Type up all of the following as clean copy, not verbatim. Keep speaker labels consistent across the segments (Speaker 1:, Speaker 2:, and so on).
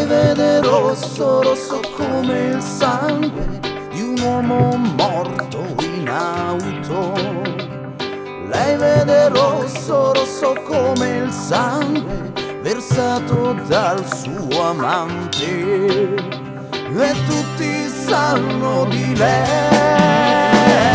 Speaker 1: vede rosso, rosso come il sangue di un uomo morto in auto. Lei vede rosso, rosso come il sangue versato dal suo amante, e tutti sanno di lei.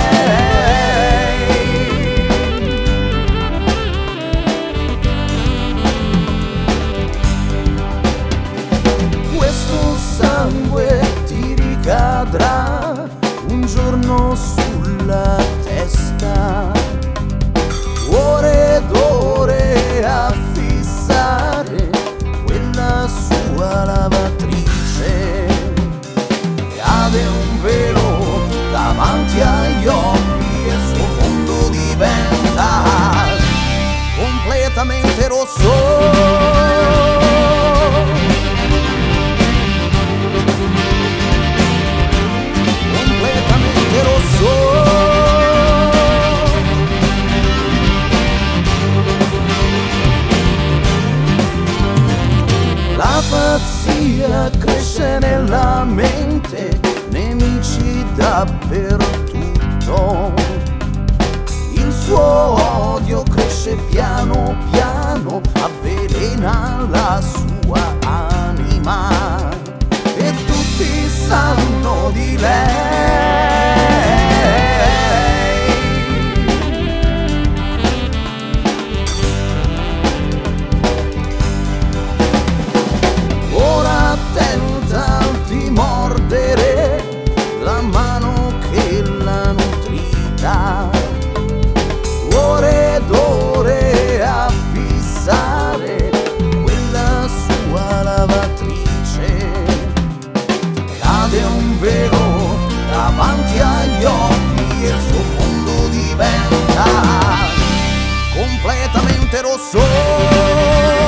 Speaker 1: Questo sangue ti ricadrà un giorno sulla testa, ore ed ore a fissare quella sua lavatrice. Cade un velo davanti agli occhi e il suo mondo diventa completamente rosso. La pazzia cresce nella mente, nemici dappertutto. Il suo odio cresce piano piano, avvelena la sua anima, e tutti sanno di lei. Ora tenta di mordere la mano che l'ha nutrita, ore ed ore a fissare quella sua lavatrice. Cade un velo davanti agli occhi e il suo mondo diventa completamente rosso.